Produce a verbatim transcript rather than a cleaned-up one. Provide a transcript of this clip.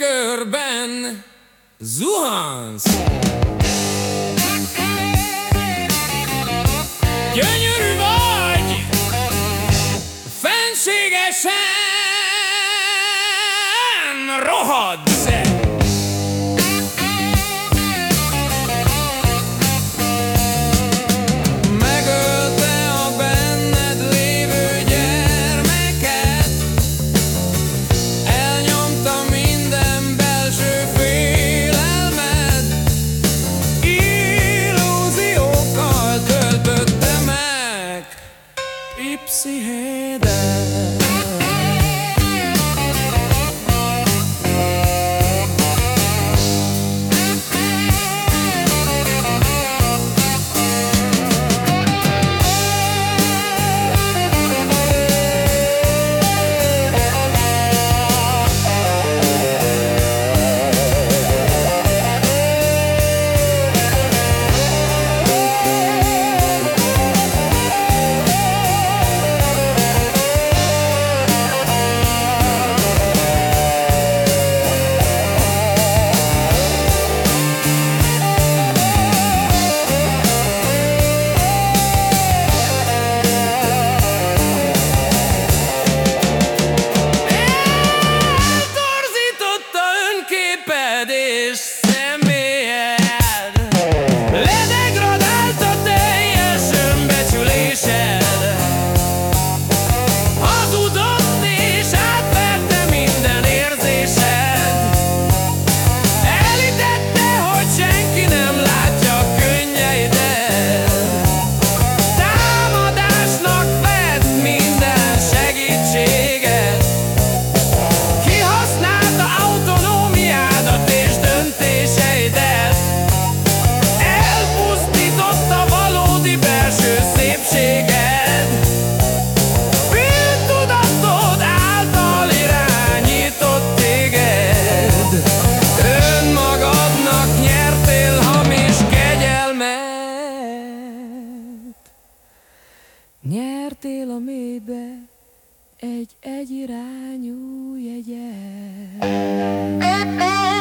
körben zuhansz. Gyönyörű vagy, fenségesen rohadsz. Megölte a benned lévő gyermeket, elnyomta minden belső félelmed, illúziókkal töltötte meg pszichédet. És személyed ledegradálta teljes önbecsülésed, hazudott és átverte minden érzésed, elhitette, hogy senki nem látja könnyeidet, támadásnak vett minden segítséget, kihasználta autonómiádat és döntéseidet, elpusztította valódi belső szépséged, bűntudatod által irányított téged. Önmagadnak nyertél hamis kegyelmet, nyertél a mélybe egy egyirányú jegyet.